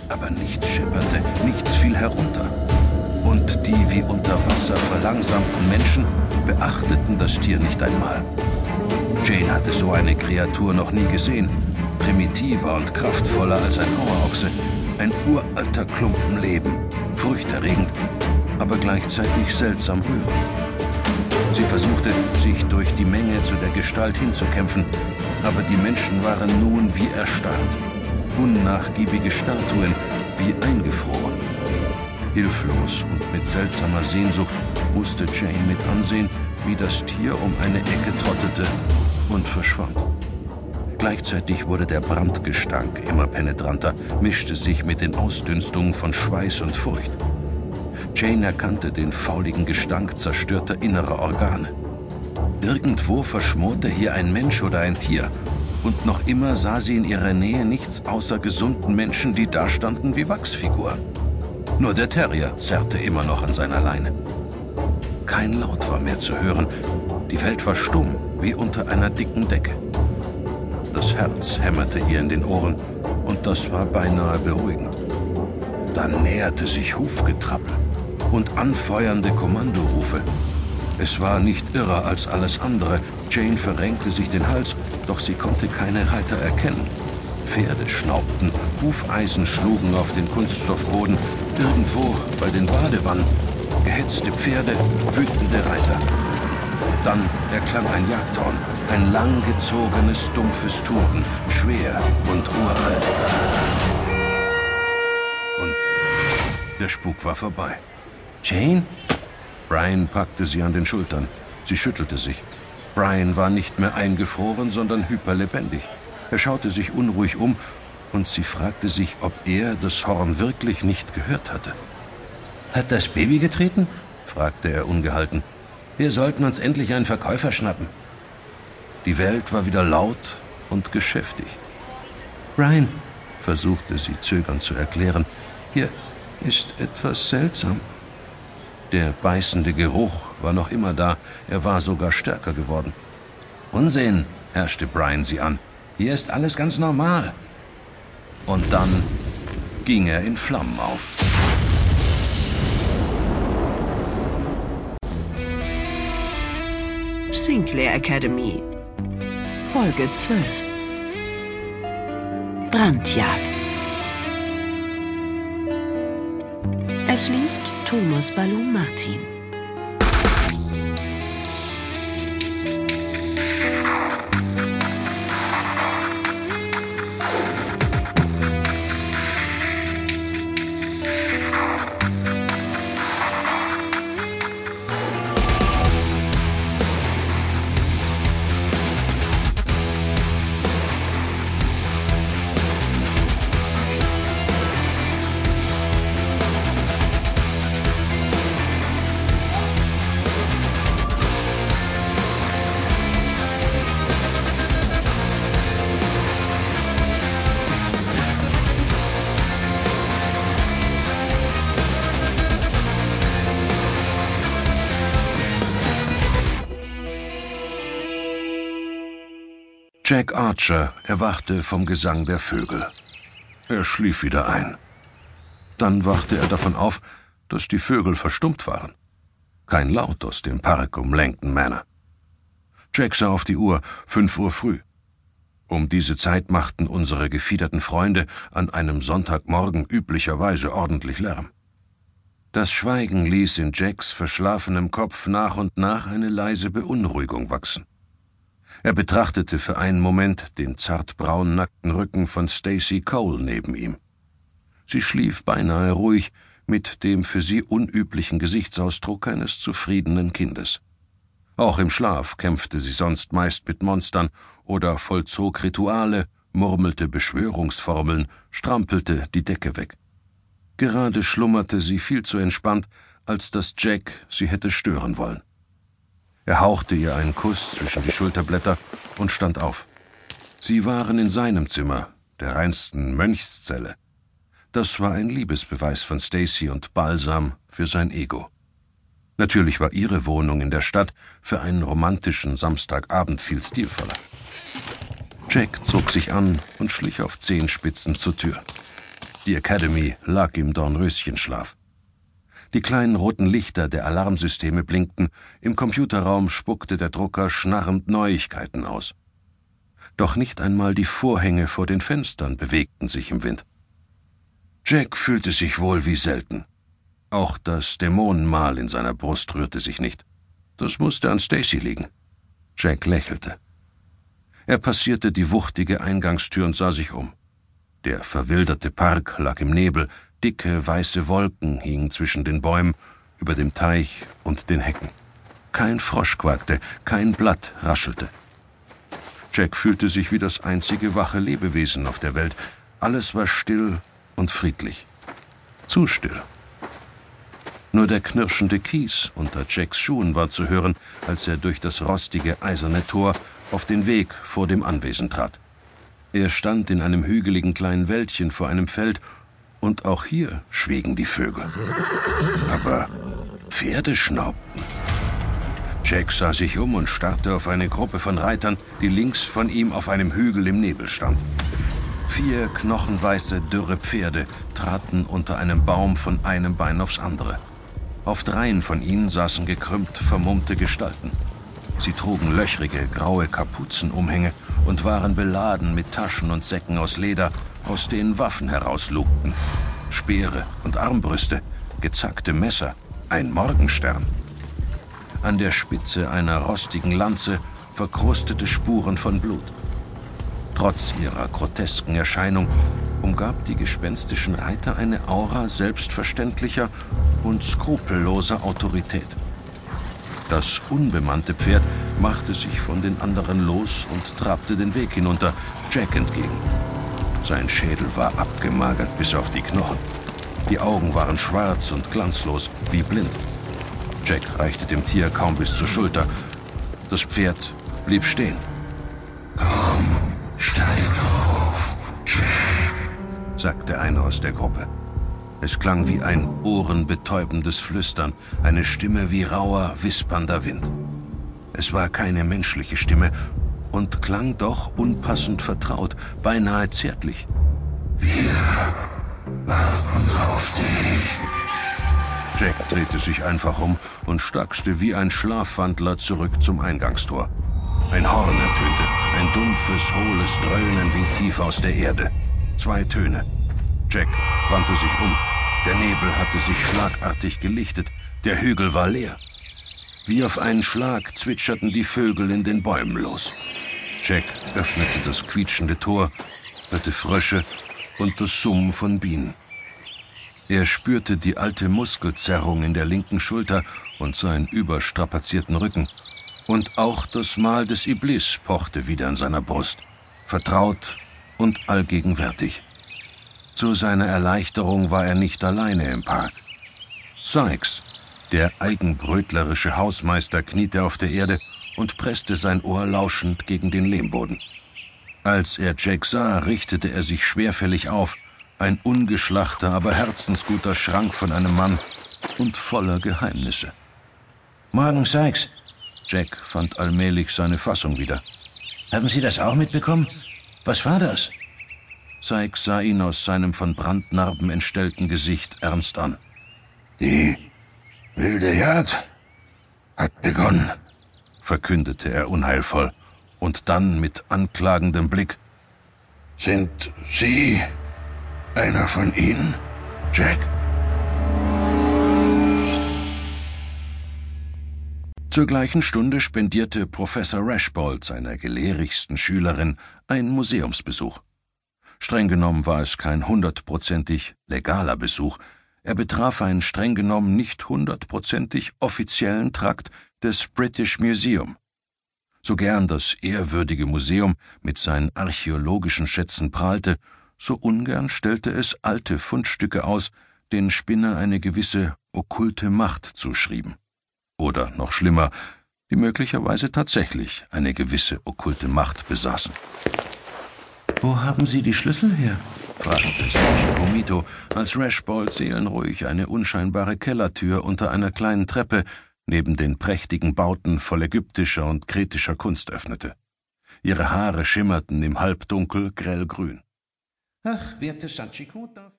aber nichts schepperte, nichts fiel herunter. Und die wie unter Wasser verlangsamten Menschen beachteten das Tier nicht einmal. Jane hatte so eine Kreatur noch nie gesehen, primitiver und kraftvoller als ein Auerochse, ein uralter Klumpen Leben, furchterregend, aber gleichzeitig seltsam rührend. Sie versuchte, sich durch die Menge zu der Gestalt hinzukämpfen, aber die Menschen waren nun wie erstarrt, unnachgiebige Statuen, wie eingefroren. Hilflos und mit seltsamer Sehnsucht musste Jane mit ansehen, wie das Tier um eine Ecke trottete und verschwand. Gleichzeitig wurde der Brandgestank immer penetranter, mischte sich mit den Ausdünstungen von Schweiß und Furcht. Jane erkannte den fauligen Gestank zerstörter innerer Organe. Irgendwo verschmorte hier ein Mensch oder ein Tier, und noch immer sah sie in ihrer Nähe nichts außer gesunden Menschen, die dastanden wie Wachsfiguren. Nur der Terrier zerrte immer noch an seiner Leine. Kein Laut war mehr zu hören. Die Welt war stumm, wie unter einer dicken Decke. Das Herz hämmerte ihr in den Ohren, und das war beinahe beruhigend. Dann näherte sich Hufgetrappel und anfeuernde Kommandorufe. Es war nicht irrer als alles andere. Jane verrenkte sich den Hals, doch sie konnte keine Reiter erkennen. Pferde schnaubten, Hufeisen schlugen auf den Kunststoffboden. Irgendwo bei den Badewannen gehetzte Pferde, wütende Reiter. Dann erklang ein Jagdhorn, ein langgezogenes, dumpfes Tuten, schwer und uralt. Und der Spuk war vorbei. »Jane?« Brian packte sie an den Schultern. Sie schüttelte sich. Brian war nicht mehr eingefroren, sondern hyperlebendig. Er schaute sich unruhig um, und sie fragte sich, ob er das Horn wirklich nicht gehört hatte. »Hat das Baby getreten?« fragte er ungehalten. »Wir sollten uns endlich einen Verkäufer schnappen.« Die Welt war wieder laut und geschäftig. »Brian«, versuchte sie zögernd zu erklären, »hier ist etwas seltsam.« Der beißende Geruch war noch immer da, er war sogar stärker geworden. »Unsinn«, herrschte Brian sie an. »Hier ist alles ganz normal.« Und dann ging er in Flammen auf. Sinclair Academy, Folge 12. Brandjagd. Es liest Thomas Ballon-Martin. Jack Archer erwachte vom Gesang der Vögel. Er schlief wieder ein. Dann wachte er davon auf, dass die Vögel verstummt waren. Kein Laut aus dem Park um Langton Manor. Jack sah auf die Uhr, 5 Uhr früh. Um diese Zeit machten unsere gefiederten Freunde an einem Sonntagmorgen üblicherweise ordentlich Lärm. Das Schweigen ließ in Jacks verschlafenem Kopf nach und nach eine leise Beunruhigung wachsen. Er betrachtete für einen Moment den zartbraun nackten Rücken von Stacey Cole neben ihm. Sie schlief beinahe ruhig mit dem für sie unüblichen Gesichtsausdruck eines zufriedenen Kindes. Auch im Schlaf kämpfte sie sonst meist mit Monstern oder vollzog Rituale, murmelte Beschwörungsformeln, strampelte die Decke weg. Gerade schlummerte sie viel zu entspannt, als dass Jack sie hätte stören wollen. Er hauchte ihr einen Kuss zwischen die Schulterblätter und stand auf. Sie waren in seinem Zimmer, der reinsten Mönchszelle. Das war ein Liebesbeweis von Stacey und Balsam für sein Ego. Natürlich war ihre Wohnung in der Stadt für einen romantischen Samstagabend viel stilvoller. Jack zog sich an und schlich auf Zehenspitzen zur Tür. Die Academy lag im Dornröschenschlaf. Die kleinen roten Lichter der Alarmsysteme blinkten, im Computerraum spuckte der Drucker schnarrend Neuigkeiten aus. Doch nicht einmal die Vorhänge vor den Fenstern bewegten sich im Wind. Jack fühlte sich wohl wie selten. Auch das Dämonenmal in seiner Brust rührte sich nicht. Das musste an Stacy liegen. Jack lächelte. Er passierte die wuchtige Eingangstür und sah sich um. Der verwilderte Park lag im Nebel, dicke, weiße Wolken hingen zwischen den Bäumen, über dem Teich und den Hecken. Kein Frosch quakte, kein Blatt raschelte. Jack fühlte sich wie das einzige wache Lebewesen auf der Welt. Alles war still und friedlich. Zu still. Nur der knirschende Kies unter Jacks Schuhen war zu hören, als er durch das rostige eiserne Tor auf den Weg vor dem Anwesen trat. Er stand in einem hügeligen kleinen Wäldchen vor einem Feld, und auch hier schwiegen die Vögel. Aber Pferde schnaubten. Jack sah sich um und starrte auf eine Gruppe von Reitern, die links von ihm auf einem Hügel im Nebel stand. 4 knochenweiße, dürre Pferde traten unter einem Baum von einem Bein aufs andere. Auf 3 von ihnen saßen gekrümmt, vermummte Gestalten. Sie trugen löchrige, graue Kapuzenumhänge und waren beladen mit Taschen und Säcken aus Leder, aus denen Waffen herauslugten. Speere und Armbrüste, gezackte Messer, ein Morgenstern. An der Spitze einer rostigen Lanze verkrustete Spuren von Blut. Trotz ihrer grotesken Erscheinung umgab die gespenstischen Reiter eine Aura selbstverständlicher und skrupelloser Autorität. Das unbemannte Pferd machte sich von den anderen los und trabte den Weg hinunter, Jack entgegen. Sein Schädel war abgemagert bis auf die Knochen. Die Augen waren schwarz und glanzlos, wie blind. Jack reichte dem Tier kaum bis zur Schulter. Das Pferd blieb stehen. »Komm, steig auf, Jack«, sagte einer aus der Gruppe. Es klang wie ein ohrenbetäubendes Flüstern, eine Stimme wie rauer, wispernder Wind. Es war keine menschliche Stimme und klang doch unpassend vertraut, beinahe zärtlich. »Wir warten auf dich.« Jack drehte sich einfach um und stackste wie ein Schlafwandler zurück zum Eingangstor. Ein Horn ertönte, ein dumpfes, hohles Dröhnen wie tief aus der Erde. 2 Töne. Jack wandte sich um. Der Nebel hatte sich schlagartig gelichtet. Der Hügel war leer. Wie auf einen Schlag zwitscherten die Vögel in den Bäumen los. Jack öffnete das quietschende Tor, hörte Frösche und das Summen von Bienen. Er spürte die alte Muskelzerrung in der linken Schulter und seinen überstrapazierten Rücken. Und auch das Mal des Iblis pochte wieder in seiner Brust, vertraut und allgegenwärtig. Zu seiner Erleichterung war er nicht alleine im Park. Sykes, der eigenbrötlerische Hausmeister, kniete auf der Erde und presste sein Ohr lauschend gegen den Lehmboden. Als er Jack sah, richtete er sich schwerfällig auf, ein ungeschlachter, aber herzensguter Schrank von einem Mann und voller Geheimnisse. »Morgen, Sykes.« Jack fand allmählich seine Fassung wieder. »Haben Sie das auch mitbekommen? Was war das?« Sykes sah ihn aus seinem von Brandnarben entstellten Gesicht ernst an. »Die wilde Jagd hat begonnen«, verkündete er unheilvoll, und dann mit anklagendem Blick. »Sind Sie einer von ihnen, Jack?« Zur gleichen Stunde spendierte Professor Rashbold seiner gelehrigsten Schülerin einen Museumsbesuch. Streng genommen war es kein 100%ig legaler Besuch. Er betraf einen streng genommen nicht 100%ig offiziellen Trakt des British Museum. So gern das ehrwürdige Museum mit seinen archäologischen Schätzen prahlte, so ungern stellte es alte Fundstücke aus, denen Spinner eine gewisse okkulte Macht zuschrieben. Oder noch schlimmer, die möglicherweise tatsächlich eine gewisse okkulte Macht besaßen. »Wo haben Sie die Schlüssel her?« fragte Sachiko Mito, als Rashbold seelenruhig eine unscheinbare Kellertür unter einer kleinen Treppe neben den prächtigen Bauten voll ägyptischer und kretischer Kunst öffnete. Ihre Haare schimmerten im Halbdunkel grellgrün. »Ach, werte Sachiko, darf